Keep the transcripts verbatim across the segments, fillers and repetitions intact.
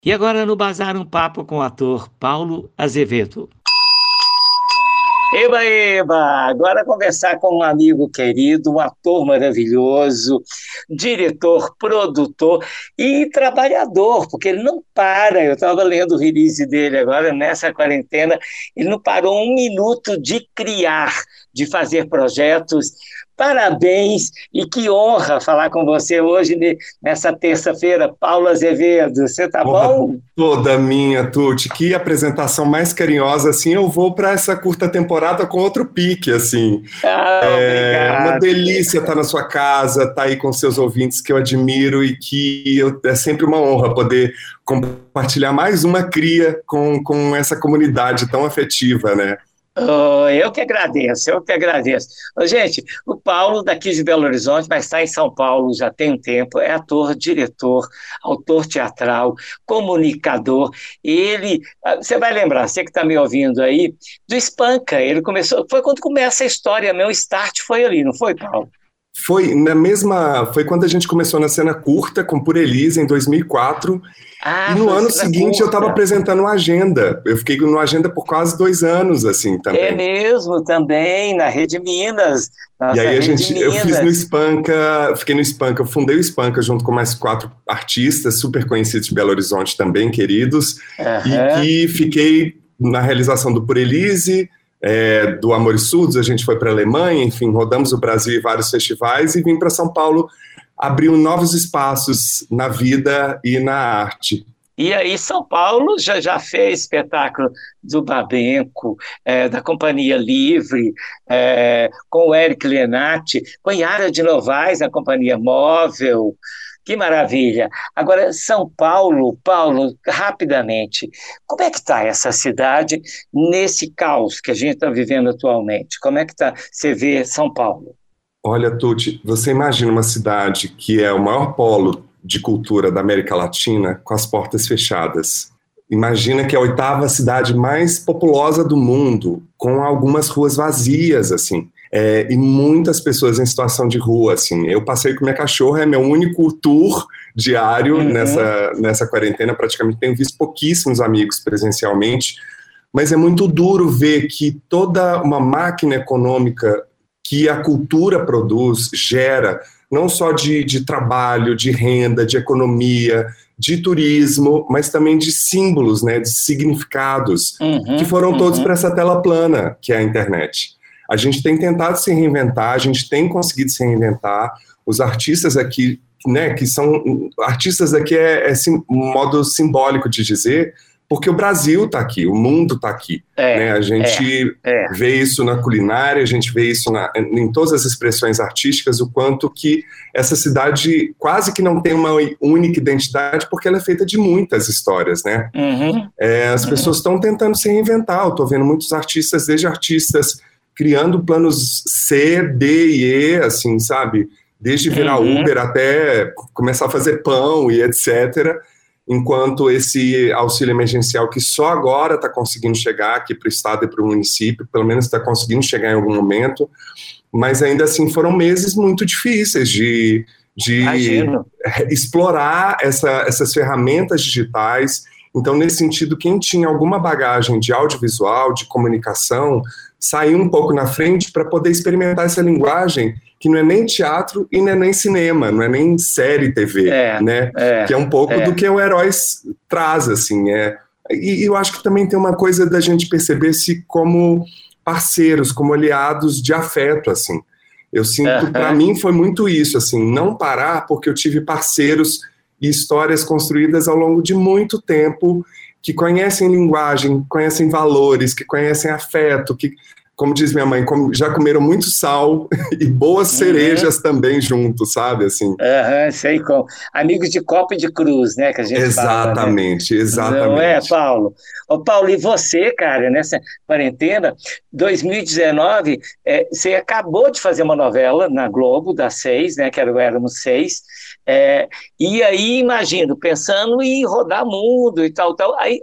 E agora no Bazar um papo com o ator Paulo Azevedo. Eba, eba! Agora conversar com um amigo querido, um ator maravilhoso, diretor, produtor e trabalhador, porque ele não para. Eu estava lendo o release dele agora, nessa quarentena, ele não parou um minuto de criar, de fazer projetos. Parabéns e que honra falar com você hoje, nessa terça-feira, Paulo Azevedo. Você tá Honra bom? toda minha, Tuti. Que apresentação mais carinhosa, assim, eu vou para essa curta temporada com outro pique, assim. Ah, É uma obrigado. delícia estar na sua casa, estar aí com seus ouvintes que eu admiro e que eu, é sempre uma honra poder compartilhar mais uma cria com, com essa comunidade tão afetiva, né? Oh, eu que agradeço, eu que agradeço. Ô, gente, o Paulo daqui de Belo Horizonte, mas está em São Paulo já tem um tempo, é ator, diretor, autor teatral, comunicador. Ele, ah, você vai lembrar, você que está me ouvindo aí, do Espanca. Ele começou, foi quando começa a história, meu start foi ali, não foi, Paulo? Foi na mesma, foi quando a gente começou na cena curta com Por Elisa em dois mil e quatro. E Ah, no foi ano cena seguinte eu estava curta. apresentando uma agenda. Eu fiquei no agenda por quase dois anos, assim, É também. mesmo, também, na Rede Minas, E nossa aí a Rede gente, eu fiz no Minas. Espanca, fiquei no Espanca, eu fundei o Espanca junto com mais quatro artistas super conhecidos de Belo Horizonte também, queridos, e Aham. que fiquei na realização do Por Elise, é, do Amores Surdos. A gente foi para a Alemanha, enfim, rodamos o Brasil em vários festivais e vim para São Paulo abrir novos espaços na vida e na arte. E aí, São Paulo já, já fez espetáculo do Babenco, é, da Companhia Livre, é, com o Eric Lenatti, com Yara de Novaes na Companhia Móvel. Que maravilha! Agora, São Paulo, Paulo, rapidamente, como é que está essa cidade nesse caos que a gente está vivendo atualmente? Como é que tá, você vê São Paulo? Olha, Tuti, você imagina uma cidade que é o maior polo de cultura da América Latina com as portas fechadas. Imagina que é a oitava cidade mais populosa do mundo, com algumas ruas vazias, assim, é, e muitas pessoas em situação de rua, assim. Eu passei com minha cachorra, é meu único tour diário Uhum, nessa, nessa quarentena, praticamente tenho visto pouquíssimos amigos presencialmente, mas é muito duro ver que toda uma máquina econômica que a cultura produz, gera, não só de, de trabalho, de renda, de economia, de turismo, mas também de símbolos, né, de significados, que uhum, foram todos para uhum, essa tela plana, que é a internet. A gente tem tentado se reinventar, a gente tem conseguido se reinventar, os artistas aqui, né, que são, artistas aqui é, é sim, um modo simbólico de dizer, porque o Brasil está aqui, o mundo está aqui, né? é, A é, gente é. vê isso na culinária, a gente vê isso na, em todas as expressões artísticas, o quanto que essa cidade quase que não tem uma única identidade, porque ela é feita de muitas histórias, né? Uhum, É, as pessoas uhum, estão tentando se reinventar, eu estou vendo muitos artistas, desde artistas criando planos C, D e E, assim, sabe? Desde virar uhum. Uber até começar a fazer pão e etcétera, enquanto esse auxílio emergencial que só agora está conseguindo chegar aqui para o estado e para o município, pelo menos está conseguindo chegar em algum momento, mas ainda assim foram meses muito difíceis de, de Imagino. explorar essa, essas ferramentas digitais. Então, nesse sentido, quem tinha alguma bagagem de audiovisual, de comunicação, saiu um pouco na frente para poder experimentar essa linguagem que não é nem teatro e não é nem cinema, não é nem série T V, É, né? Que é é, um pouco do é. que o Heróis traz, assim. É. E, e eu acho que também tem uma coisa da gente perceber-se como parceiros, como aliados de afeto, assim. Eu sinto, para Aham. mim foi muito isso, assim, não parar porque eu tive parceiros e histórias construídas ao longo de muito tempo que conhecem linguagem, conhecem valores, que conhecem afeto, que, como diz minha mãe, já comeram muito sal e boas Uhum. cerejas também junto, sabe, assim. Aham, sei como. Amigos de copo e de cruz, né, que a gente fala, né? Exatamente, Não é, exatamente. Paulo? Ô, Paulo, e você, cara, nessa quarentena, dois mil e dezenove, é, você acabou de fazer uma novela na Globo, das seis, né, que era o Éramos Seis, é, e aí, imagino, pensando em rodar mundo e tal, tal, aí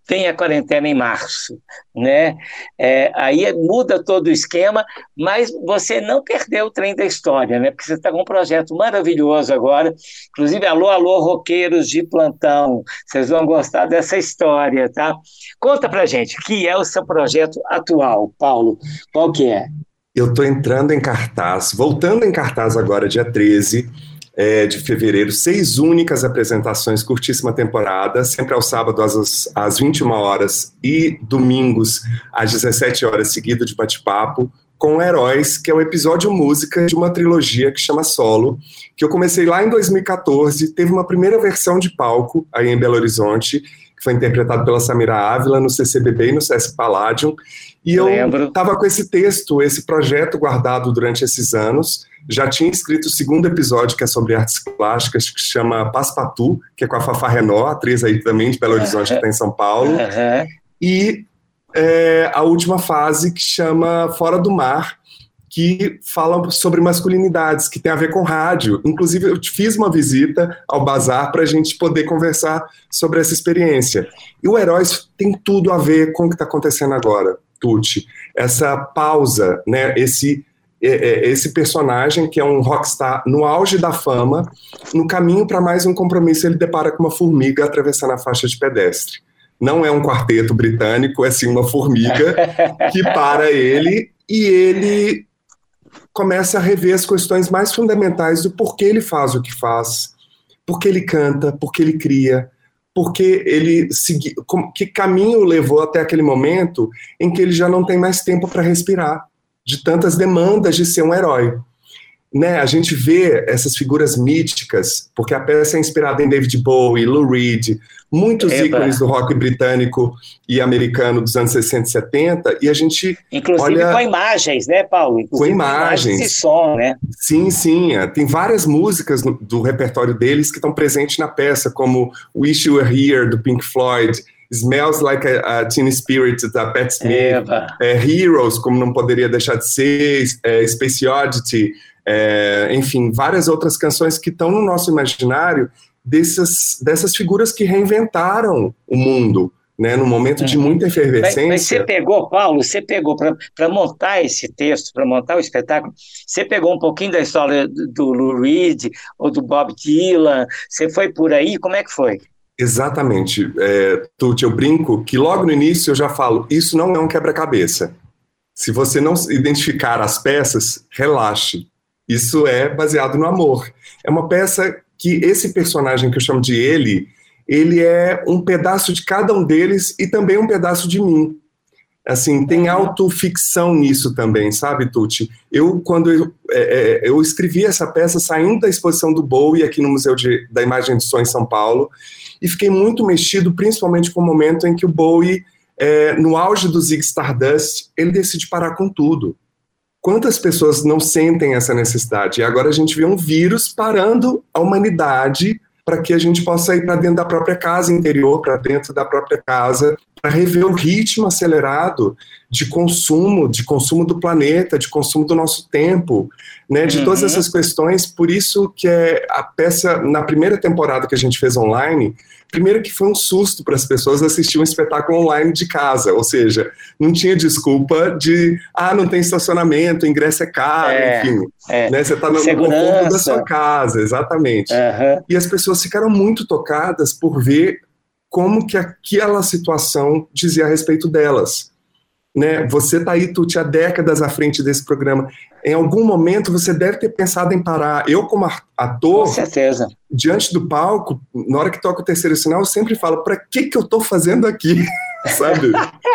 vem a quarentena em março, né? É, aí muda todo o esquema, mas você não perdeu o trem da história, né? Porque você está com um projeto maravilhoso agora, inclusive, alô, alô, roqueiros de plantão, vocês vão gostar dessa história, tá? Conta pra gente, que é o seu projeto atual, Paulo, qual que é? Eu estou entrando em cartaz, voltando em cartaz agora, dia treze é, de fevereiro, seis únicas apresentações, curtíssima temporada, sempre ao sábado às, às vinte e uma horas e domingos às dezessete horas, seguido de bate-papo, com Heróis, que é um episódio música de uma trilogia que chama Solo, que eu comecei lá em dois mil e quatorze, teve uma primeira versão de palco aí em Belo Horizonte, que foi interpretado pela Samira Ávila no C C B B e no Sesc Palladium, e eu estava com esse texto, esse projeto guardado durante esses anos, já tinha escrito o segundo episódio, que é sobre artes plásticas, que chama Passepartout, que é com a Fafá Renault, atriz aí também de Belo Horizonte, que está em São Paulo, uhum. e é, a última fase, que chama Fora do Mar, que fala sobre masculinidades, que tem a ver com rádio. Inclusive, eu fiz uma visita ao Bazar para a gente poder conversar sobre essa experiência. E o Heróis tem tudo a ver com o que está acontecendo agora, Tuti. Essa pausa, né, esse, esse personagem que é um rockstar no auge da fama, no caminho para mais um compromisso, ele depara com uma formiga atravessando a faixa de pedestre. Não é um quarteto britânico, é sim uma formiga que para ele, e ele começa a rever as questões mais fundamentais do porquê ele faz o que faz, porque ele canta, porque ele cria, porque ele segui, que caminho levou até aquele momento em que ele já não tem mais tempo para respirar, de tantas demandas de ser um herói. Né, a gente vê essas figuras míticas, porque a peça é inspirada em David Bowie, Lou Reed, muitos Eba. ícones do rock britânico e americano dos anos sessenta e setenta, e a gente Inclusive olha... com imagens, né, Paulo? Inclusive com imagens. imagens e som, né? Sim, sim. Tem várias músicas no, do repertório deles que estão presentes na peça, como Wish You Were Here, do Pink Floyd, Smells Like a, a Teen Spirit, da Pat Smith, é, Heroes, como não poderia deixar de ser, é, Space Oddity, É, enfim, várias outras canções que estão no nosso imaginário dessas, dessas figuras que reinventaram o mundo, né, num momento de muita efervescência. Mas, mas você pegou, Paulo, você pegou, para montar esse texto, para montar o espetáculo, você pegou um pouquinho da história do, do Lou Reed ou do Bob Dylan, você foi por aí, como é que foi? Exatamente, é, Tuti, eu brinco que logo no início eu já falo, isso não é um quebra-cabeça. Se você não identificar as peças, relaxe. Isso é baseado no amor. É uma peça que esse personagem que eu chamo de ele, ele é um pedaço de cada um deles e também um pedaço de mim. Assim, tem autoficção nisso também, sabe, Tuti? Eu, quando eu, é, eu escrevi essa peça saindo da exposição do Bowie aqui no Museu de, da Imagem de Som em São Paulo, e fiquei muito mexido, principalmente com o momento em que o Bowie, é, no auge do Ziggy Stardust, ele decide parar com tudo. Quantas pessoas não sentem essa necessidade? E agora a gente vê um vírus parando a humanidade para que a gente possa ir para dentro da própria casa interior, para dentro da própria casa, para rever o ritmo acelerado de consumo, de consumo do planeta, de consumo do nosso tempo, né, de uhum. todas essas questões. Por isso que é a peça, na primeira temporada que a gente fez online, primeiro que foi um susto para as pessoas assistir um espetáculo online de casa, ou seja, não tinha desculpa de, ah, não tem estacionamento, o ingresso é caro, é, enfim, é. Né, você está no conforto da sua casa, exatamente. Uhum. E as pessoas ficaram muito tocadas por ver como que aquela situação dizia a respeito delas. Né? Você está aí, Tuti, há décadas à frente desse programa. Em algum momento você deve ter pensado em parar. Eu, como ator, com certeza, diante do palco, na hora que toca o terceiro sinal, eu sempre falo, para que que eu estou fazendo aqui? Sabe?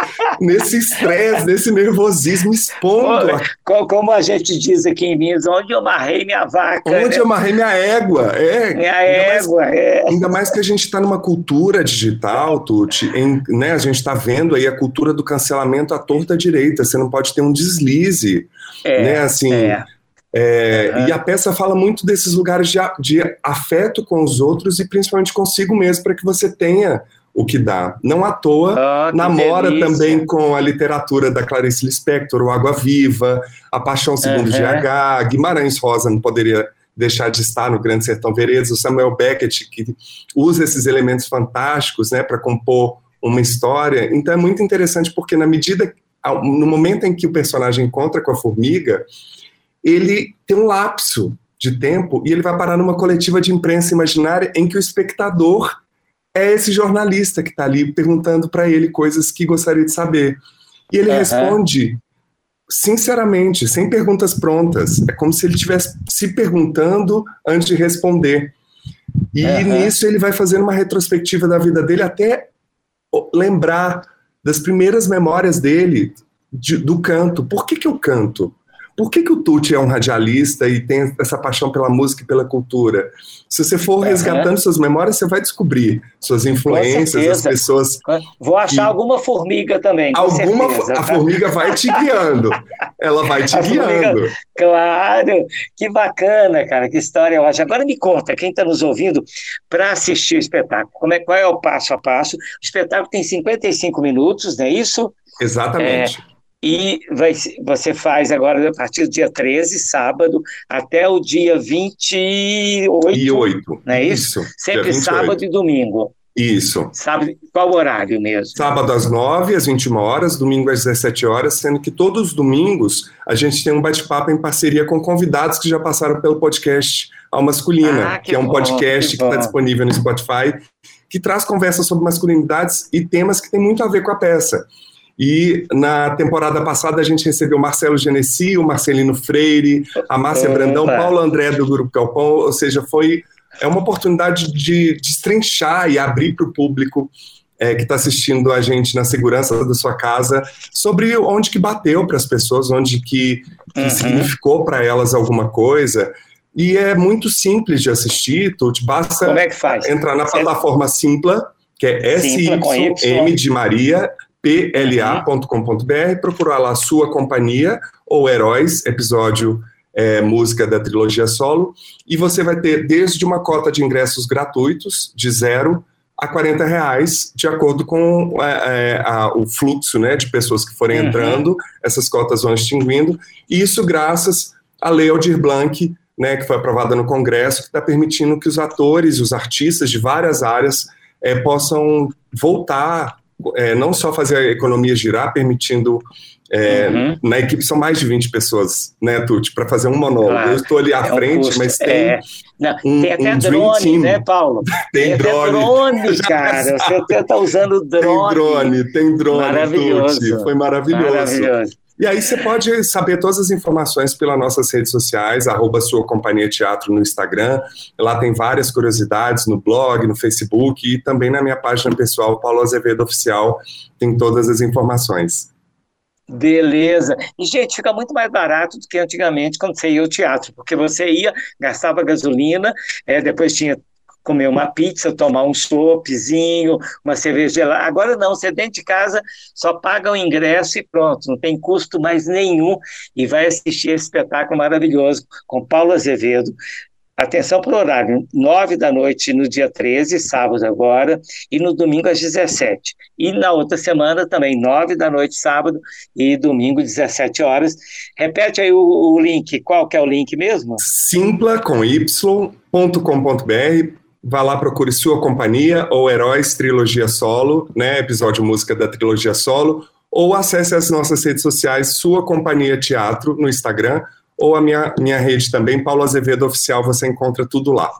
Nesse estresse, nesse nervosismo, expondo. Como a gente diz aqui em Minas, onde eu amarrei minha vaca. Onde né? eu amarrei minha égua. É, minha égua, mais, é. Ainda mais que a gente está numa cultura digital, Tuti, em, né, a gente está vendo aí a cultura do cancelamento à torta direita, você não pode ter um deslize. É, né, assim... É. É, uhum. E a peça fala muito desses lugares de, de afeto com os outros e principalmente consigo mesmo, para que você tenha o que dá. Não à toa, oh, namora delícia. Também com a literatura da Clarice Lispector, o Água Viva, A Paixão Segundo uhum. G H, Guimarães Rosa não poderia deixar de estar no Grande Sertão Veredas, o Samuel Beckett, que usa esses elementos fantásticos, né, para compor uma história. Então é muito interessante porque na medida, no momento em que o personagem encontra com a formiga, ele tem um lapso de tempo e ele vai parar numa coletiva de imprensa imaginária em que o espectador é esse jornalista que está ali perguntando para ele coisas que gostaria de saber. E ele uhum. responde sinceramente, sem perguntas prontas. É como se ele estivesse se perguntando antes de responder. E uhum. nisso ele vai fazendo uma retrospectiva da vida dele até lembrar das primeiras memórias dele de, do canto. Por que que eu canto? Por que que o Tucci é um radialista e tem essa paixão pela música e pela cultura? Se você for resgatando uhum. suas memórias, você vai descobrir suas influências, as pessoas... Vou achar que... alguma formiga também, com alguma certeza. A formiga vai te guiando. Ela vai te a guiando. Formiga... Claro, que bacana, cara, que história eu acho. Agora me conta, quem está nos ouvindo, para assistir o espetáculo, como é, qual é o passo a passo? O espetáculo tem cinquenta e cinco minutos, não é isso? Exatamente. É... E vai, você faz agora a partir do dia treze, sábado, até o dia vinte e oito. E oito. Não é isso? Isso. Sempre sábado e domingo. Isso. Sábado, qual horário mesmo? Sábado às nove, às vinte e uma horas, domingo às dezessete horas, sendo que todos os domingos a gente tem um bate-papo em parceria com convidados que já passaram pelo podcast Alma Masculina, ah, que, que é um bom, podcast que está disponível no Spotify, que traz conversas sobre masculinidades e temas que tem muito a ver com a peça. E na temporada passada a gente recebeu o Marcelo Genesi, o Marcelino Freire, a Márcia Opa. Brandão, Paulo André do Grupo Galpão, ou seja, foi é uma oportunidade de destrinchar e abrir para o público é, que está assistindo a gente na segurança da sua casa, sobre onde que bateu para as pessoas, onde que, que uhum. significou para elas alguma coisa. E é muito simples de assistir, Tucci, basta Como é que faz? entrar na Você... plataforma Simpla, que é S Y M de Maria, P L A ponto com ponto B R, procurar lá Sua Companhia ou Heróis, episódio é, música da trilogia solo, e você vai ter desde uma cota de ingressos gratuitos, de zero a quarenta reais, de acordo com é, a, o fluxo, né, de pessoas que forem uhum. entrando, essas cotas vão extinguindo, e isso graças à Lei Aldir Blanc, né, que foi aprovada no Congresso, que está permitindo que os atores e os artistas de várias áreas é, possam voltar, É, não só fazer a economia girar, permitindo... É, uhum. Na equipe são mais de vinte pessoas, né, Tucci, para fazer um monólogo. Claro. Eu estou ali à é frente, um mas tem... É. Não, um, tem até um drone, né, Paulo? Tem, tem drone. Até drone, cara. Você até está usando drone. Tem drone, tem drone, maravilhoso. Tucci. Foi maravilhoso. Maravilhoso. E aí você pode saber todas as informações pelas nossas redes sociais, arroba Sua Companhia Teatro no Instagram. Lá tem várias curiosidades no blog, no Facebook e também na minha página pessoal, Paulo Azevedo Oficial, tem todas as informações. Beleza. E, gente, fica muito mais barato do que antigamente quando você ia ao teatro, porque você ia, gastava gasolina, é, depois tinha comer uma pizza, tomar um choppzinho, uma cerveja gelada. Agora não, você dentro de casa só paga o ingresso e pronto, não tem custo mais nenhum e vai assistir esse espetáculo maravilhoso com Paulo Azevedo. Atenção para o horário, nove da noite no dia treze, sábado agora, e no domingo às dezessete. E na outra semana também, nove da noite, sábado, e domingo, dezessete horas. Repete aí o, o link, qual que é o link mesmo? Simpla, com y, ponto com ponto b r, vá lá, procure Sua Companhia ou Heróis Trilogia Solo, né, episódio música da trilogia solo, ou acesse as nossas redes sociais, Sua Companhia Teatro, no Instagram, ou a minha, minha rede também, Paulo Azevedo Oficial, você encontra tudo lá.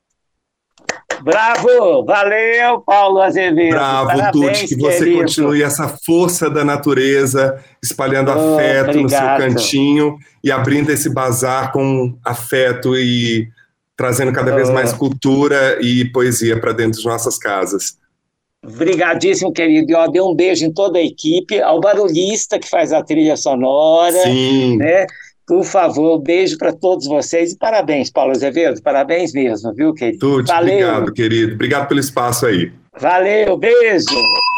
Bravo! Valeu, Paulo Azevedo! Bravo, Tucci, que você querido. Continue essa força da natureza, espalhando oh, afeto obrigado. No seu cantinho e abrindo esse bazar com afeto e trazendo cada oh. vez mais cultura e poesia para dentro de nossas casas. Obrigadíssimo, querido. E, ó, dê um beijo em toda a equipe, ao barulhista que faz a trilha sonora. Sim. Né? Por favor, beijo para todos vocês e parabéns, Paulo Azevedo, parabéns mesmo, viu, querido? Tudo, obrigado, querido. Obrigado pelo espaço aí. Valeu, beijo.